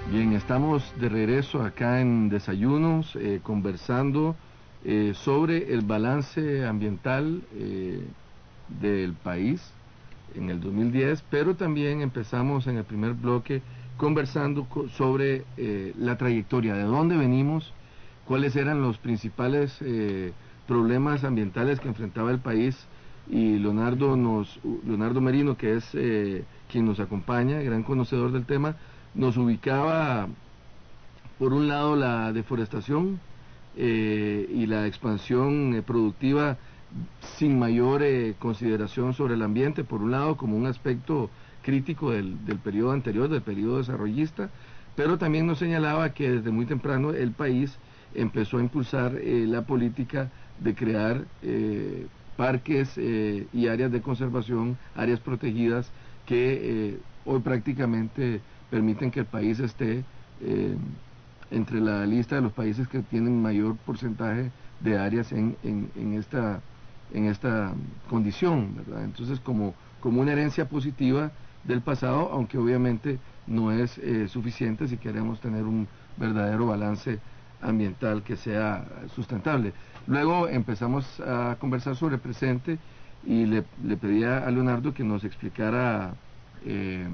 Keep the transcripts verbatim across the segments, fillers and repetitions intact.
Bien, estamos de regreso acá en Desayunos, eh, conversando eh, sobre el balance ambiental eh, del país en el dos mil diez, pero también empezamos en el primer bloque conversando sobre eh, la trayectoria, de dónde venimos, cuáles eran los principales eh, problemas ambientales que enfrentaba el país, y Leonardo, nos, Leonardo Merino, que es eh, quien nos acompaña, gran conocedor del tema, nos ubicaba por un lado la deforestación eh, y la expansión eh, productiva sin mayor eh, consideración sobre el ambiente, por un lado como un aspecto crítico del, del periodo anterior, del periodo desarrollista, pero también nos señalaba que desde muy temprano el país empezó a impulsar eh, la política de crear eh, parques eh, y áreas de conservación, áreas protegidas que eh, hoy prácticamente permiten que el país esté eh, entre la lista de los países que tienen mayor porcentaje de áreas en, en, en esta en esta condición, ¿verdad? Entonces, como, como una herencia positiva del pasado, aunque obviamente no es eh, suficiente si queremos tener un verdadero balance ambiental que sea sustentable. Luego empezamos a conversar sobre el presente y le, le pedía a Leonardo que nos explicara eh,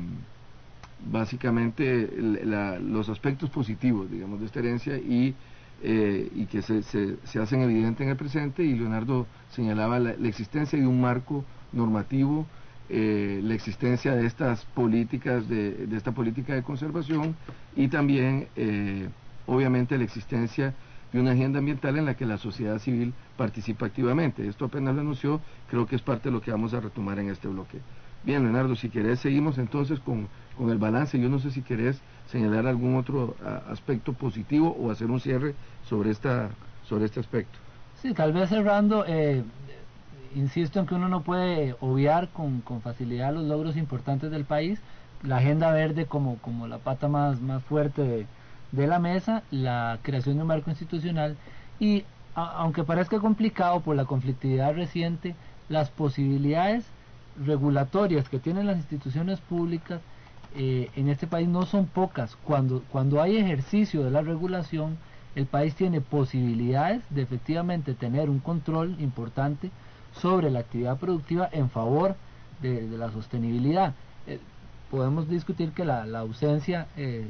básicamente la, los aspectos positivos, digamos, de esta herencia y, eh, y que se, se, se hacen evidentes en el presente, y Leonardo señalaba la, la existencia de un marco normativo, eh, la existencia de estas políticas, de, de esta política de conservación, y también, eh, obviamente, la existencia de una agenda ambiental en la que la sociedad civil participa activamente. Esto apenas lo anunció, creo que es parte de lo que vamos a retomar en este bloque. Bien, Leonardo, si querés seguimos entonces con, con el balance. Yo no sé si querés señalar algún otro a, aspecto positivo o hacer un cierre sobre esta sobre este aspecto. Sí, tal vez cerrando, eh, insisto en que uno no puede obviar con, con facilidad los logros importantes del país, la agenda verde como, como la pata más, más fuerte de, de la mesa, la creación de un marco institucional y, a, aunque parezca complicado por la conflictividad reciente, las posibilidades regulatorias que tienen las instituciones públicas eh, en este país no son pocas. Cuando, cuando hay ejercicio de la regulación, el país tiene posibilidades de efectivamente tener un control importante sobre la actividad productiva en favor de, de la sostenibilidad. Eh, podemos discutir que la, la ausencia eh,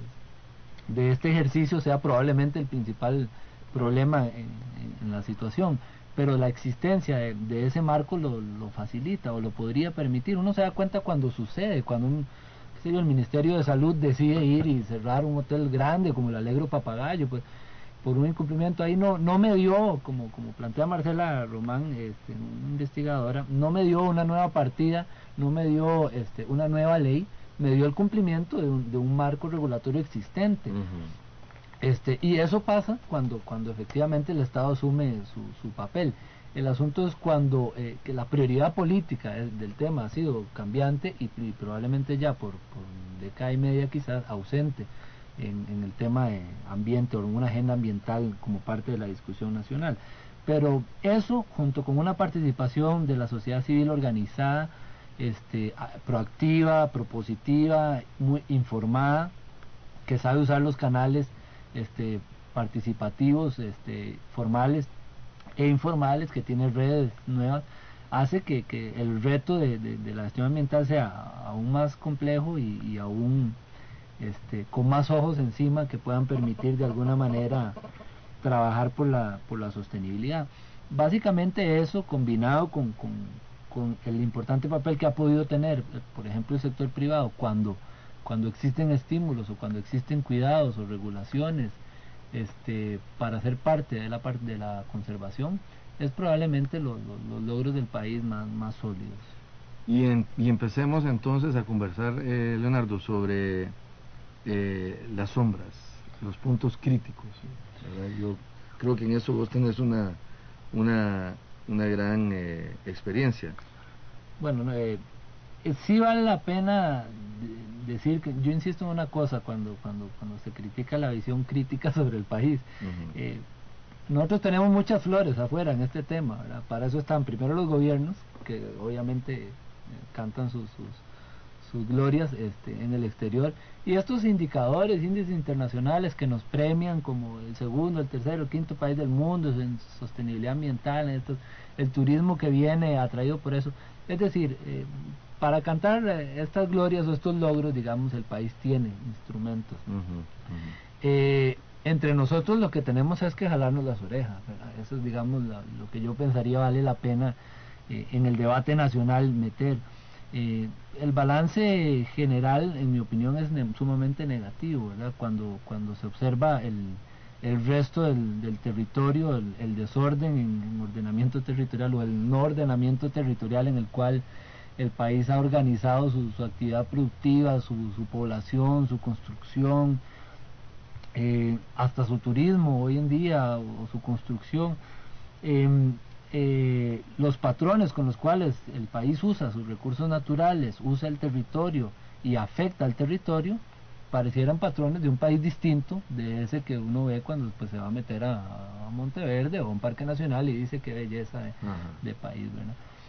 de este ejercicio sea probablemente el principal problema en, en, en la situación, pero la existencia de, de ese marco lo, lo facilita o lo podría permitir. Uno se da cuenta cuando sucede, cuando un, qué sé yo, el Ministerio de Salud decide ir y cerrar un hotel grande como el Alegro Papagayo, pues por un incumplimiento ahí no no me dio, como como plantea Marcela Román, este, una investigadora, no me dio una nueva partida, no me dio este una nueva ley, me dio el cumplimiento de un, de un marco regulatorio existente. Uh-huh. Este, y eso pasa cuando, cuando efectivamente el Estado asume su, su papel. El asunto es cuando eh, que la prioridad política es, del tema ha sido cambiante y, y probablemente ya por, por década y media quizás ausente en, en el tema de ambiente o en una agenda ambiental como parte de la discusión nacional. Pero eso, junto con una participación de la sociedad civil organizada, este, proactiva, propositiva, muy informada, que sabe usar los canales este, participativos, este, formales e informales, que tiene redes nuevas, hace que, que el reto de, de, de la gestión ambiental sea aún más complejo y, y aún este, con más ojos encima que puedan permitir de alguna manera trabajar por la, por la sostenibilidad. Básicamente eso, combinado con, con, con el importante papel que ha podido tener, por ejemplo, el sector privado, cuando cuando existen estímulos o cuando existen cuidados o regulaciones este, para ser parte de la parte de la conservación, es probablemente lo, lo, los logros del país más, más sólidos. Y, en, y empecemos entonces a conversar, eh, Leonardo, sobre eh, las sombras, los puntos críticos, ¿verdad? Yo creo que en eso vos tenés una, una, una gran eh, experiencia. Bueno, eh, sí vale la pena decir que yo insisto en una cosa cuando cuando cuando se critica la visión crítica sobre el país. Uh-huh. eh, nosotros tenemos muchas flores afuera en este tema, ¿verdad? Para eso están primero los gobiernos, que obviamente eh, cantan sus, sus sus glorias este, en el exterior, y estos indicadores, índices internacionales que nos premian como el segundo, el tercero, el quinto país del mundo en sostenibilidad ambiental, en estos, el turismo que viene atraído por eso, es decir, eh, para cantar estas glorias o estos logros, digamos, el país tiene instrumentos. Uh-huh, uh-huh. Eh, entre nosotros lo que tenemos es que jalarnos las orejas, ¿verdad? Eso es, digamos, la, lo que yo pensaría vale la pena eh, en el debate nacional meter. Eh, el balance general, en mi opinión, es ne- sumamente negativo, ¿verdad? Cuando, cuando se observa el, el resto del, del territorio, el, el desorden en, en ordenamiento territorial o el no ordenamiento territorial en el cual el país ha organizado su, su actividad productiva, su, su población, su construcción, eh, hasta su turismo hoy en día o, o su construcción, eh, eh, los patrones con los cuales el país usa sus recursos naturales, usa el territorio y afecta al territorio, parecieran patrones de un país distinto de ese que uno ve cuando pues, se va a meter a, a Monteverde o a un parque nacional y dice qué belleza de, de país, ¿verdad?